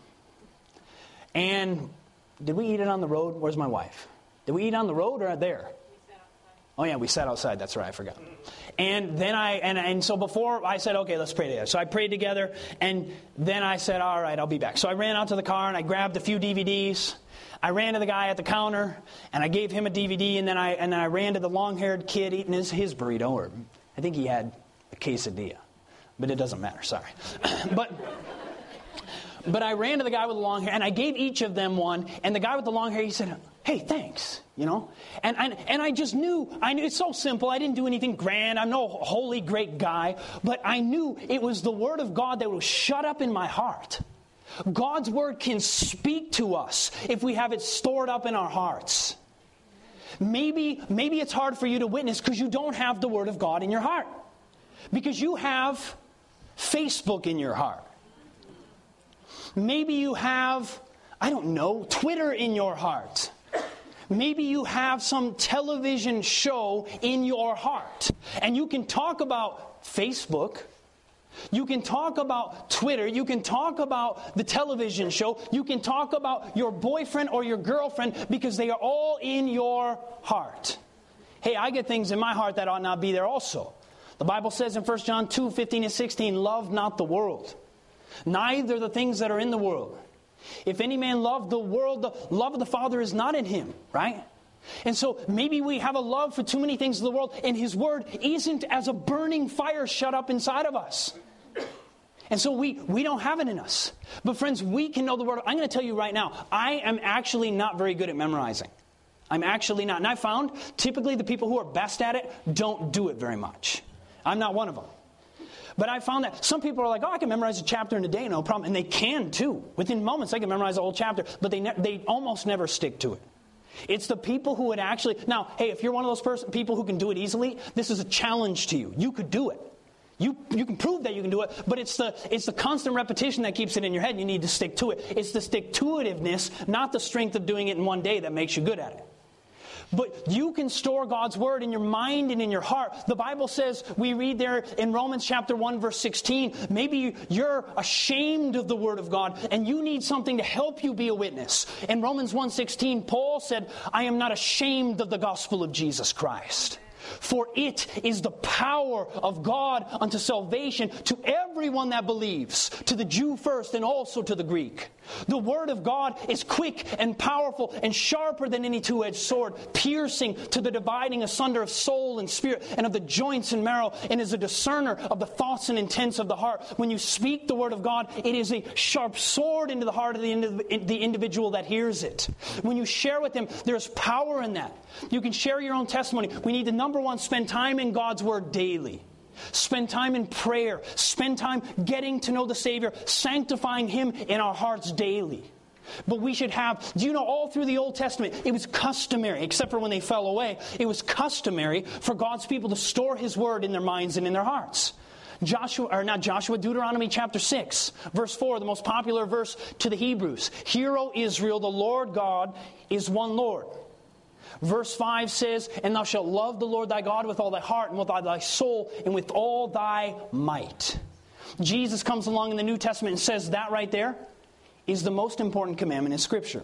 S1: And did we eat it on the road? Where's my wife? Did we eat on the road or there? Oh yeah, we sat outside. That's right, I forgot. And then I, and, and so before I said, okay, let's pray together. So I prayed together, and then I said, all right, I'll be back. So I ran out to the car, and I grabbed a few D V Ds. I ran to the guy at the counter, and I gave him a D V D, and then I and then I ran to the long-haired kid eating his, his burrito, or I think he had a quesadilla. But it doesn't matter, sorry. but... But I ran to the guy with the long hair, and I gave each of them one. And the guy with the long hair, he said, hey, thanks, you know. And, and, and I just knew, I knew, it's so simple. I didn't do anything grand. I'm no holy great guy. But I knew it was the Word of God that was shut up in my heart. God's Word can speak to us if we have it stored up in our hearts. Maybe, maybe it's hard for you to witness because you don't have the Word of God in your heart. Because you have Facebook in your heart. Maybe you have, I don't know, Twitter in your heart. Maybe you have some television show in your heart. And you can talk about Facebook. You can talk about Twitter. You can talk about the television show. You can talk about your boyfriend or your girlfriend because they are all in your heart. Hey, I get things in my heart that ought not be there also. The Bible says in First John two, fifteen and sixteen, love not the world, neither the things that are in the world. If any man love the world, the love of the Father is not in him, right? And so maybe we have a love for too many things of the world, and His Word isn't as a burning fire shut up inside of us. And so we, we don't have it in us. But friends, we can know the Word. I'm going to tell you right now, I am actually not very good at memorizing. I'm actually not. And I found typically the people who are best at it don't do it very much. I'm not one of them. But I found that some people are like, oh, I can memorize a chapter in a day, no problem. And they can too. Within moments, they can memorize a whole chapter. But they ne- they almost never stick to it. It's the people who would actually... Now, hey, if you're one of those person, people who can do it easily, this is a challenge to you. You could do it. You you can prove that you can do it, but it's the it's the constant repetition that keeps it in your head. You need to stick to it. It's the stick-to-itiveness, not the strength of doing it in one day that makes you good at it. But you can store God's Word in your mind and in your heart. The Bible says, we read there in Romans chapter one, verse sixteen, maybe you're ashamed of the Word of God and you need something to help you be a witness. In Romans one sixteen, Paul said, I am not ashamed of the gospel of Jesus Christ. For it is the power of God unto salvation to everyone that believes, to the Jew first and also to the Greek. The Word of God is quick and powerful and sharper than any two-edged sword, piercing to the dividing asunder of soul and spirit and of the joints and marrow, and is a discerner of the thoughts and intents of the heart. When you speak the Word of God, it is a sharp sword into the heart of the, indiv- the individual that hears it. When you share with them, there's power in that. You can share your own testimony. We need to, number one, spend time in God's Word daily. Spend time in prayer. Spend time getting to know the Savior, sanctifying Him in our hearts daily. But we should have, do you know, all through the Old Testament, it was customary, except for when they fell away, it was customary for God's people to store His Word in their minds and in their hearts. Joshua, or not Joshua, Deuteronomy chapter six, verse four, the most popular verse to the Hebrews. Hear, O Israel, the Lord God is one Lord. Verse five says, and thou shalt love the Lord thy God with all thy heart and with all thy soul and with all thy might. Jesus comes along in the New Testament and says that right there is the most important commandment in Scripture.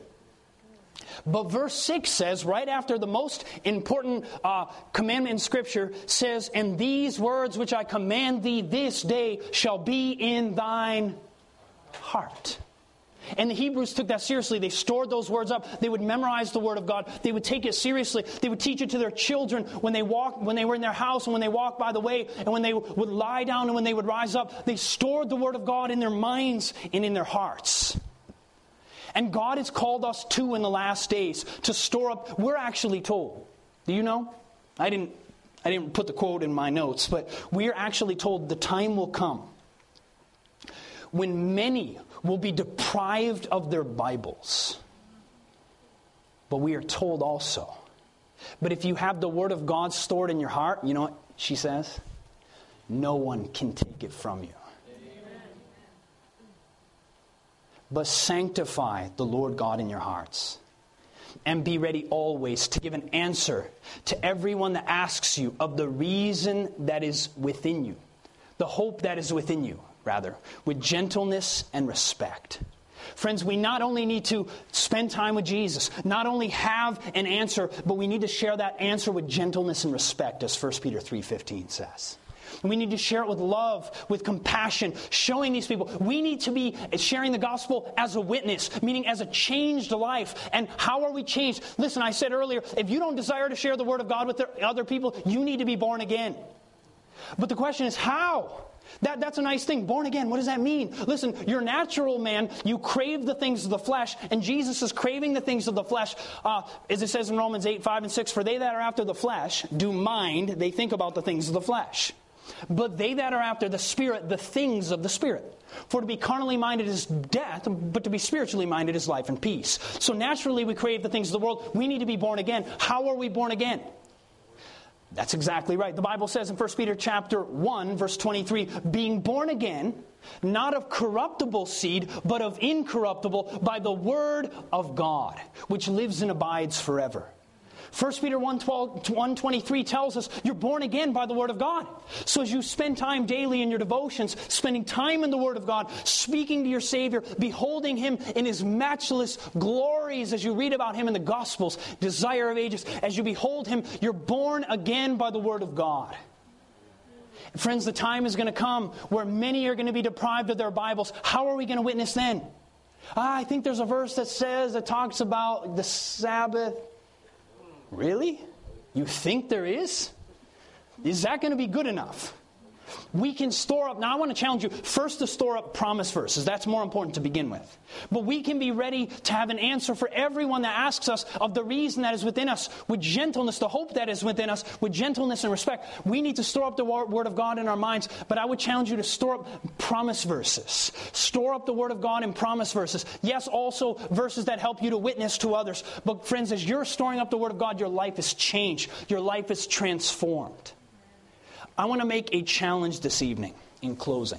S1: But verse six says, right after the most important uh, commandment in Scripture, says, and these words which I command thee this day shall be in thine heart. And the Hebrews took that seriously. They stored those words up. They would memorize the Word of God. They would take it seriously. They would teach it to their children when they walked, when they were in their house, and when they walked by the way, and when they would lie down and when they would rise up. They stored the Word of God in their minds and in their hearts. And God has called us too in the last days to store up. We're actually told. Do you know? I didn't, I didn't put the quote in my notes, but we're actually told the time will come when many will be deprived of their Bibles. But we are told also, but if you have the Word of God stored in your heart, you know what she says? No one can take it from you. Amen. But sanctify the Lord God in your hearts. And be ready always to give an answer to everyone that asks you of the reason that is within you. The hope that is within you, rather, with gentleness and respect. Friends, we not only need to spend time with Jesus, not only have an answer, but we need to share that answer with gentleness and respect, as First Peter three fifteen says. We need to share it with love, with compassion, showing these people. We need to be sharing the gospel as a witness, meaning as a changed life. And how are we changed? Listen, I said earlier, if you don't desire to share the Word of God with other people, you need to be born again. But the question is, how? That, that's a nice thing. Born again, what does that mean? Listen, your natural man, you crave the things of the flesh, and Jesus is craving the things of the flesh. Uh, as it says in Romans eight, five, and six, for they that are after the flesh do mind, they think about the things of the flesh. But they that are after the Spirit, the things of the Spirit. For to be carnally minded is death, but to be spiritually minded is life and peace. So naturally we crave the things of the world. We need to be born again. How are we born again? That's exactly right. The Bible says in First Peter chapter one, verse twenty-three, being born again, not of corruptible seed, but of incorruptible, by the word of God, which lives and abides forever. First Peter one twenty-three tells us you're born again by the Word of God. So as you spend time daily in your devotions, spending time in the Word of God, speaking to your Savior, beholding Him in His matchless glories as you read about Him in the Gospels, desire of ages, as you behold Him, you're born again by the Word of God. Friends, the time is going to come where many are going to be deprived of their Bibles. How are we going to witness then? Ah, I think there's a verse that says, that talks about the Sabbath. Really? You think there is? Is that going to be good enough? We can store up. Now I want to challenge you first to store up promise verses. That's more important to begin with. But we can be ready to have an answer for everyone that asks us of the reason that is within us, with gentleness, the hope that is within us, with gentleness and respect. We need to store up the Word of God in our minds, but I would challenge you to store up promise verses. Store up the Word of God in promise verses. Yes, also verses that help you to witness to others. But friends, as you're storing up the Word of God, your life is changed. Your life is transformed. I want to make a challenge this evening in closing.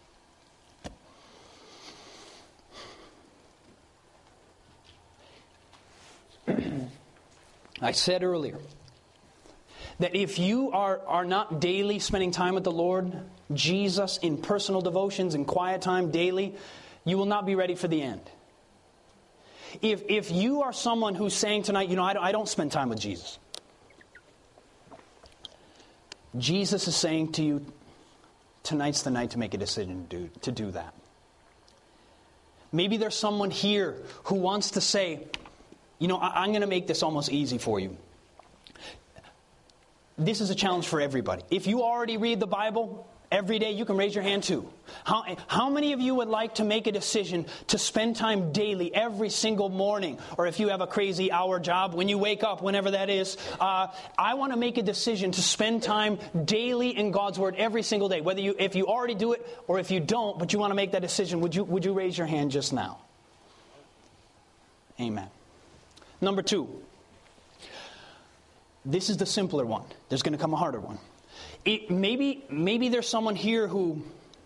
S1: I said earlier that if you are, are not daily spending time with the Lord Jesus in personal devotions and quiet time daily, you will not be ready for the end. If, if you are someone who's saying tonight, you know, I don't, I don't spend time with Jesus. Jesus is saying to you, tonight's the night to make a decision to do, to do that. Maybe there's someone here who wants to say, you know, I, I'm going to make this almost easy for you. This is a challenge for everybody. If you already read the Bible every day, you can raise your hand too. How, how many of you would like to make a decision to spend time daily, every single morning? Or if you have a crazy hour job, when you wake up, whenever that is. Uh, I want to make a decision to spend time daily in God's Word every single day. Whether you, if you already do it or if you don't, but you want to make that decision, would you, would you raise your hand just now? Amen. Number two. This is the simpler one. There's going to come a harder one. It, maybe maybe there's someone here who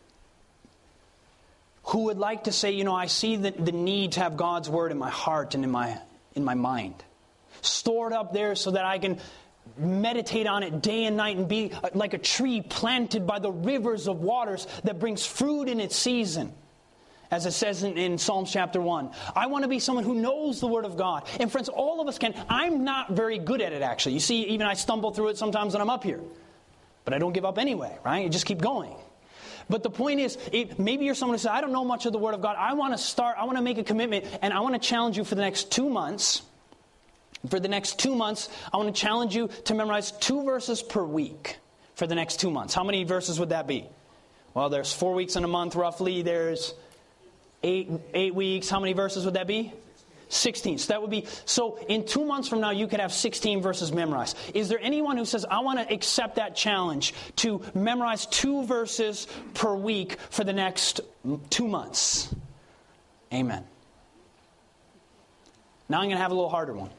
S1: who would like to say, you know, I see the, the need to have God's Word in my heart and in my in my mind, stored up there so that I can meditate on it day and night and be like a tree planted by the rivers of waters that brings fruit in its season. As it says in, in Psalms chapter one. I want to be someone who knows the Word of God. And friends, all of us can. I'm not very good at it, actually. You see, even I stumble through it sometimes when I'm up here. But I don't give up anyway, right? You just keep going. But the point is, it, maybe you're someone who says, I don't know much of the Word of God. I want to start, I want to make a commitment, and I want to challenge you for the next two months. For the next two months, I want to challenge you to memorize two verses per week for the next two months. How many verses would that be? Well, there's four weeks in a month roughly. There's eight, eight weeks. How many verses would that be? sixteen. So that would be, so in two months from now, you could have sixteen verses memorized. Is there anyone who says, I want to accept that challenge to memorize two verses per week for the next two months? Amen. Now I'm going to have a little harder one.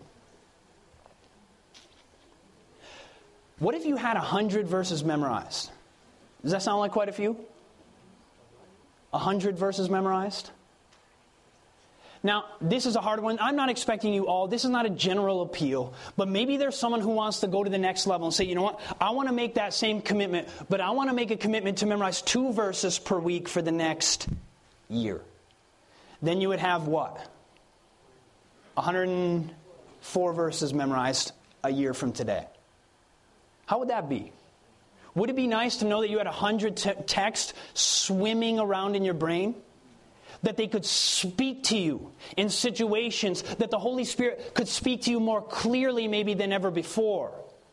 S1: What if you had one hundred verses memorized? Does that sound like quite a few? one hundred verses memorized? Now, this is a hard one. I'm not expecting you all. This is not a general appeal. But maybe there's someone who wants to go to the next level and say, you know what? I want to make that same commitment. But I want to make a commitment to memorize two verses per week for the next year. Then you would have what? one hundred four verses memorized a year from today. How would that be? Would it be nice to know that you had one hundred te- texts swimming around in your brain? That they could speak to you in situations, that the Holy Spirit could speak to you more clearly maybe than ever before.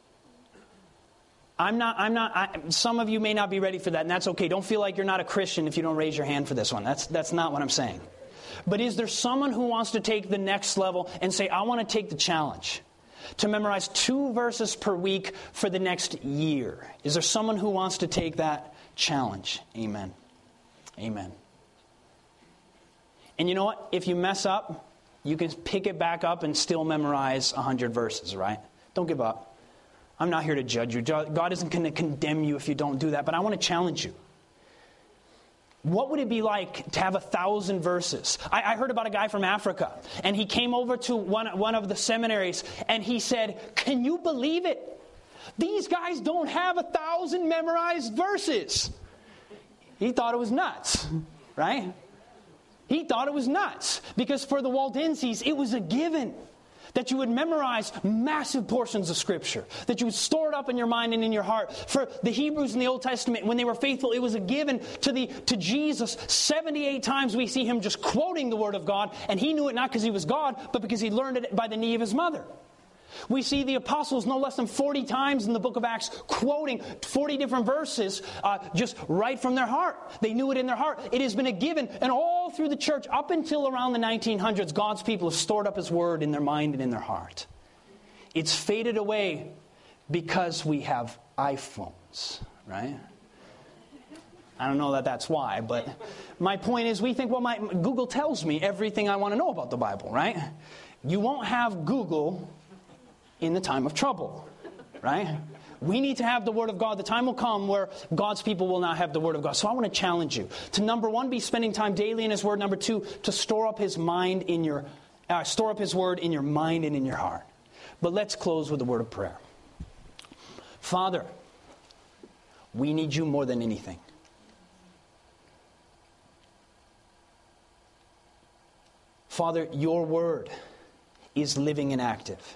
S1: I'm not, I'm not, I, some of you may not be ready for that, and that's okay. Don't feel like you're not a Christian if you don't raise your hand for this one. That's, that's not what I'm saying. But is there someone who wants to take the next level and say, I want to take the challenge to memorize two verses per week for the next year? Is there someone who wants to take that challenge? Amen. Amen. And you know what? If you mess up, you can pick it back up and still memorize one hundred verses, right? Don't give up. I'm not here to judge you. God isn't going to condemn you if you don't do that, but I want to challenge you. What would it be like to have a thousand verses? I, I heard about a guy from Africa, and he came over to one, one of the seminaries, and he said, can you believe it? These guys don't have a thousand memorized verses. He thought it was nuts, right? He thought it was nuts, because for the Waldenses, it was a given that you would memorize massive portions of Scripture, that you would store it up in your mind and in your heart. For the Hebrews in the Old Testament, when they were faithful, it was a given to the to Jesus. seventy-eight times we see him just quoting the Word of God, and he knew it not because he was God, but because he learned it by the knee of his mother. We see the apostles no less than forty times in the book of Acts quoting forty different verses uh, just right from their heart. They knew it in their heart. It has been a given. And all through the church, up until around the nineteen hundreds, God's people have stored up his word in their mind and in their heart. It's faded away because we have iPhones, right? I don't know that that's why, but my point is we think, well, my Google tells me everything I want to know about the Bible, right? You won't have Google in the time of trouble, right? We need to have the Word of God. The time will come where God's people will not have the Word of God. So I want to challenge you to, number one, be spending time daily in His Word. Number two, to store up His mind in your, uh, store up His Word in your mind and in your heart. But let's close with a word of prayer. Father, we need you more than anything. Father, your Word is living and active.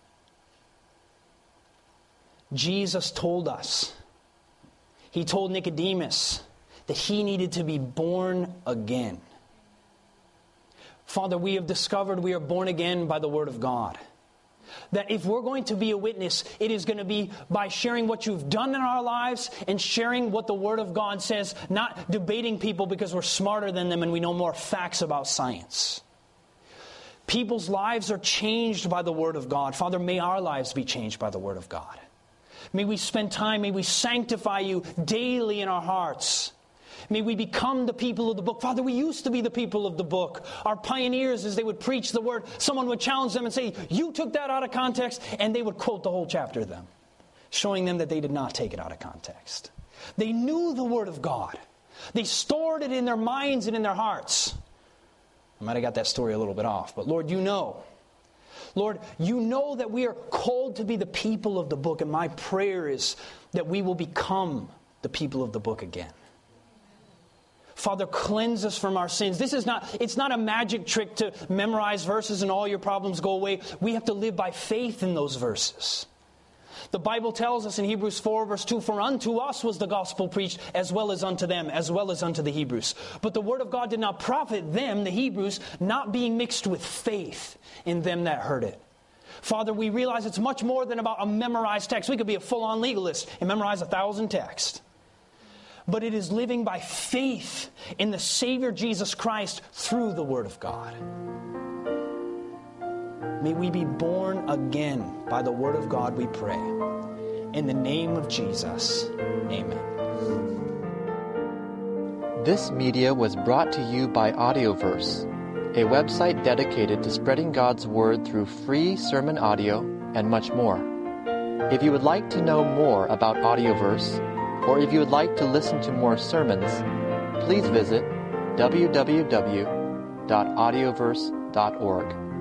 S1: Jesus told us, he told Nicodemus that he needed to be born again. Father, we have discovered we are born again by the Word of God. That if we're going to be a witness, it is going to be by sharing what you've done in our lives and sharing what the Word of God says, not debating people because we're smarter than them and we know more facts about science. People's lives are changed by the Word of God. Father, may our lives be changed by the Word of God. May we spend time, may we sanctify you daily in our hearts. May we become the people of the book. Father, we used to be the people of the book. Our pioneers, as they would preach the word, someone would challenge them and say, you took that out of context, and they would quote the whole chapter to them, showing them that they did not take it out of context. They knew the Word of God. They stored it in their minds and in their hearts. I might have got that story a little bit off, but Lord, you know. Lord, you know that we are called to be the people of the book, and my prayer is that we will become the people of the book again. Father, cleanse us from our sins. This is not, it's not a magic trick to memorize verses and all your problems go away. We have to live by faith in those verses. The Bible tells us in Hebrews four, verse two, for unto us was the gospel preached, as well as unto them, as well as unto the Hebrews. But the word of God did not profit them, the Hebrews, not being mixed with faith in them that heard it. Father, we realize it's much more than about a memorized text. We could be a full-on legalist and memorize a thousand texts. But it is living by faith in the Savior Jesus Christ through the Word of God. May we be born again by the Word of God, we pray. In the name of Jesus, amen.
S2: This media was brought to you by Audioverse, a website dedicated to spreading God's Word through free sermon audio and much more. If you would like to know more about Audioverse, or if you would like to listen to more sermons, please visit w w w dot audioverse dot org.